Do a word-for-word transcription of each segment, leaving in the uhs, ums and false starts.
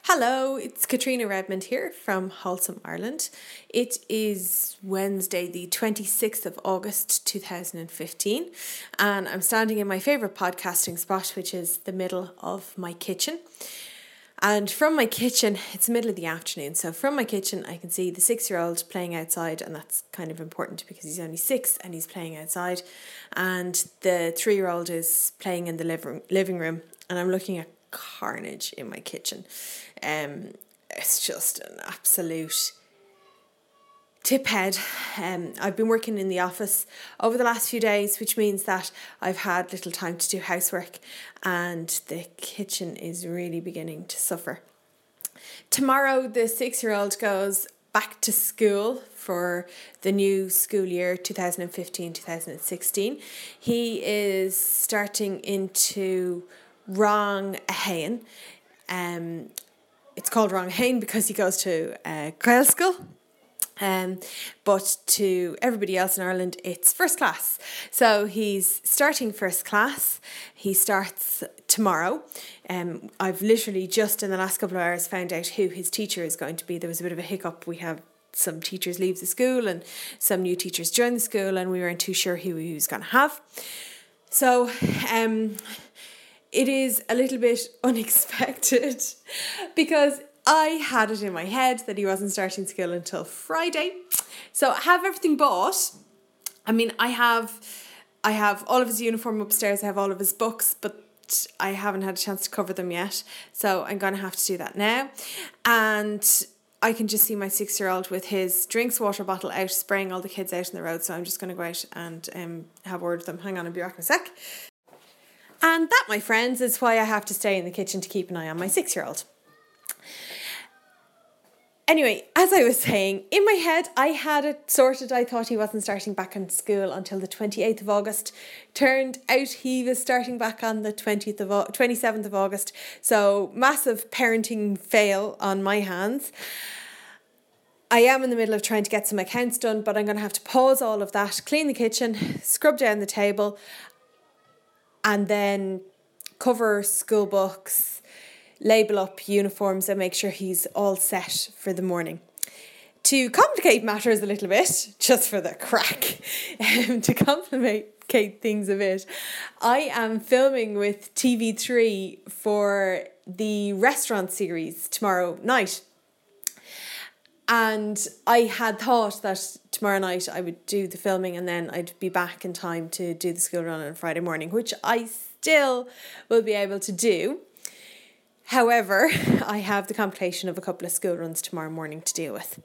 Hello, it's Katrina Redmond here from Wholesome Ireland. It is Wednesday, the twenty-sixth of August, two thousand fifteen, and I'm standing in my favourite podcasting spot, which is the middle of my kitchen. And from my kitchen, it's the middle of the afternoon, so from my kitchen I can see the six-year-old playing outside, and that's kind of important because he's only six and he's playing outside, and the three-year-old is playing in the living living room, and I'm looking at carnage in my kitchen. Um, it's just an absolute tip head. Um, I've been working in the office over the last few days, which means that I've had little time to do housework, and the kitchen is really beginning to suffer. Tomorrow, the six-year-old goes back to school for the new school year twenty fifteen twenty sixteen. He is starting into Wrong Hain. Um, it's called Wrong Hain because he goes to uh, Gael school. Um, but to everybody else in Ireland, it's first class. So he's starting first class. He starts tomorrow. Um, I've literally just in the last couple of hours found out who his teacher is going to be. There was a bit of a hiccup. We have some teachers leave the school and some new teachers join the school, and we weren't too sure who he was going to have. So, um... it is a little bit unexpected because I had it in my head that he wasn't starting school until Friday. So I have everything bought. I mean, I have I have all of his uniform upstairs. I have all of his books, but I haven't had a chance to cover them yet. So I'm going to have to do that now. And I can just see my six-year-old with his drinks water bottle out, spraying all the kids out on the road. So I'm just going to go out and um, have a word with them. Hang on, I'll be back in a sec. And that, my friends, is why I have to stay in the kitchen to keep an eye on my six-year-old. Anyway, as I was saying, in my head, I had it sorted. I thought he wasn't starting back in school until the twenty-eighth of August. Turned out he was starting back on the twentieth of twenty-seventh of August. So, massive parenting fail on my hands. I am in the middle of trying to get some accounts done, but I'm going to have to pause all of that, clean the kitchen, scrub down the table, and then cover school books, label up uniforms, and make sure he's all set for the morning. To complicate matters a little bit, just for the crack, um, to complicate things a bit, I am filming with T V three for the restaurant series tomorrow night. And I had thought that tomorrow night I would do the filming and then I'd be back in time to do the school run on Friday morning, which I still will be able to do. However, I have the complication of a couple of school runs tomorrow morning to deal with.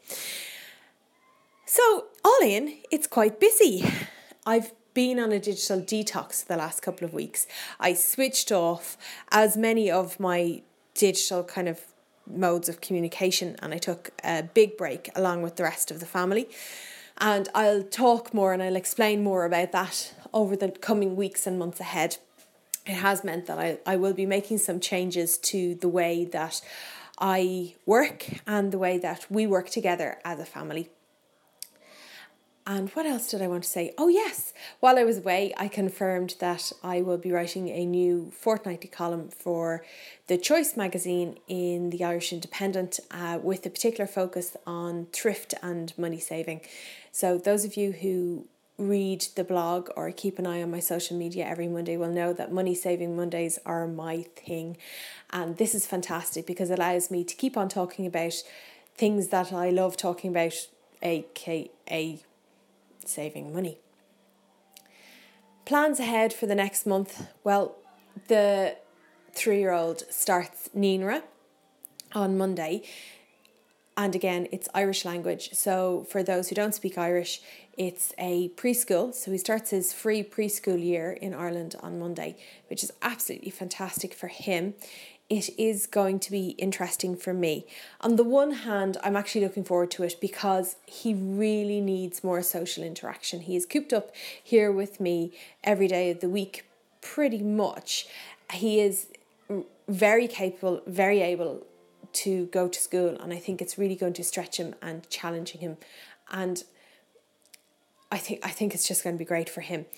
So, all in, it's quite busy. I've been on a digital detox the last couple of weeks. I switched off as many of my digital kind of modes of communication, and I took a big break along with the rest of the family, and I'll talk more and I'll explain more about that over the coming weeks and months ahead. It has meant that I, I will be making some changes to the way that I work and the way that we work together as a family. And what else did I want to say? Oh yes, while I was away, I confirmed that I will be writing a new fortnightly column for The Choice magazine in the Irish Independent, uh, with a particular focus on thrift and money saving. So those of you who read the blog or keep an eye on my social media every Monday will know that Money Saving Mondays are my thing. And this is fantastic because it allows me to keep on talking about things that I love talking about, aka saving money. Plans ahead for the next month. Well, the three-year-old starts Nínra on Monday. And again, it's Irish language. So for those who don't speak Irish, it's a preschool. So he starts his free preschool year in Ireland on Monday, which is absolutely fantastic for him. It is going to be interesting for me. On the one hand, I'm actually looking forward to it because he really needs more social interaction. He is cooped up here with me every day of the week, pretty much. He is very capable, very able to go to school, and I think it's really going to stretch him and challenging him, and I think I think it's just going to be great for him.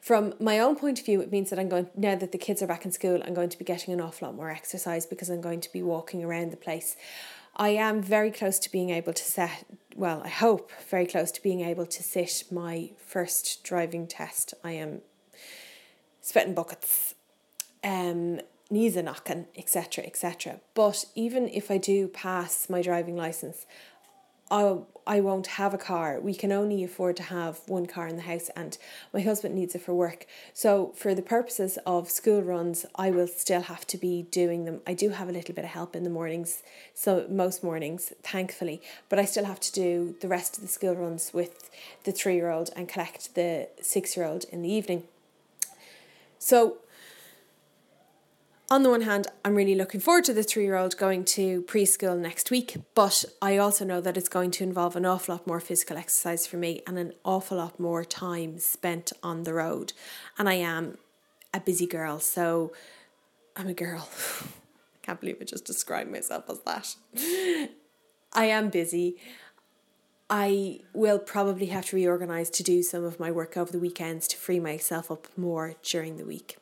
From my own point of view, it means that I'm going, now that the kids are back in school, I'm going to be getting an awful lot more exercise because I'm going to be walking around the place. I am very close to being able to set, well, I hope very close to being able to sit my first driving test. I am sweating buckets, um, knees are knocking, et cetera, et cetera. But even if I do pass my driving licence, I I won't have a car. We can only afford to have one car in the house, and my husband needs it for work. So for the purposes of school runs, I will still have to be doing them. I do have a little bit of help in the mornings, so most mornings, thankfully, but I still have to do the rest of the school runs with the three-year-old and collect the six-year-old in the evening. So on the one hand, I'm really looking forward to the three-year-old going to preschool next week, but I also know that it's going to involve an awful lot more physical exercise for me and an awful lot more time spent on the road. And I am a busy girl, so I'm a girl. I can't believe I just described myself as that. I am busy. I will probably have to reorganise to do some of my work over the weekends to free myself up more during the week.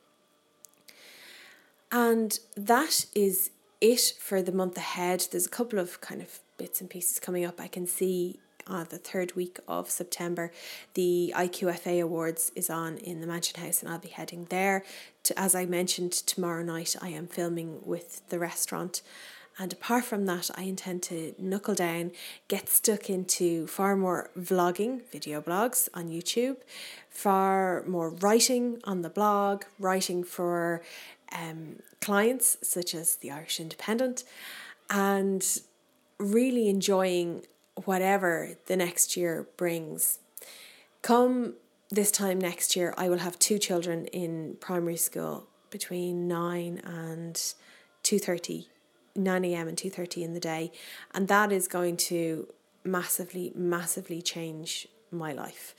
And that is it for the month ahead. There's a couple of kind of bits and pieces coming up. I can see uh, the third week of September, the I Q F A Awards is on in the Mansion House, and I'll be heading there. To, as I mentioned, tomorrow night I am filming with the restaurant. And apart from that, I intend to knuckle down, get stuck into far more vlogging, video blogs on YouTube, far more writing on the blog, writing for um, clients such as the Irish Independent, and really enjoying whatever the next year brings. Come this time next year, I will have two children in primary school between nine and two thirty. nine a.m. and two thirty in the day, and that is going to massively massively change my life.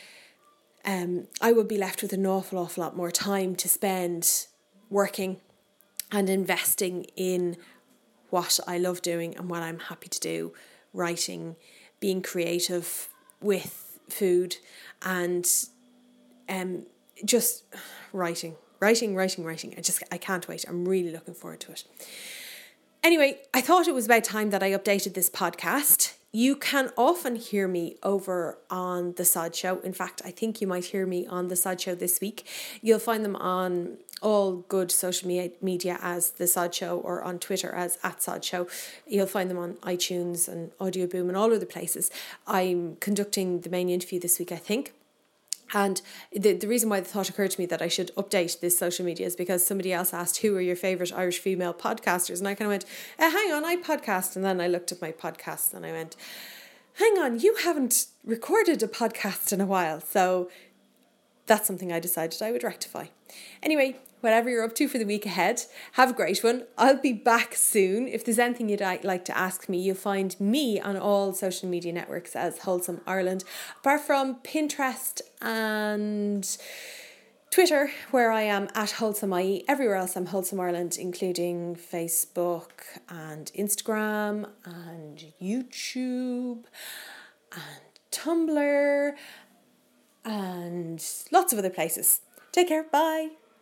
um I will be left with an awful awful lot more time to spend working and investing in what I love doing and what I'm happy to do, writing, being creative with food, and um just writing writing writing writing I just I can't wait. I'm really looking forward to it. Anyway, I thought it was about time that I updated this podcast. You can often hear me over on The Sod Show. In fact, I think you might hear me on The Sod Show this week. You'll find them on all good social media as The Sod Show, or on Twitter as at Sod Show. You'll find them on iTunes and Audio Boom and all other places. I'm conducting the main interview this week, I think. And the, the reason why the thought occurred to me that I should update this social media is because somebody else asked, who are your favourite Irish female podcasters? And I kind of went, eh, hang on, I podcast. And then I looked at my podcasts and I went, hang on, you haven't recorded a podcast in a while. So that's something I decided I would rectify. Anyway, whatever you're up to for the week ahead, have a great one. I'll be back soon. If there's anything you'd like to ask me, you'll find me on all social media networks as Wholesome Ireland, apart from Pinterest and Twitter, where I am at Wholesome I E. Everywhere else I'm Wholesome Ireland, including Facebook and Instagram and YouTube and Tumblr and lots of other places. Take care. Bye.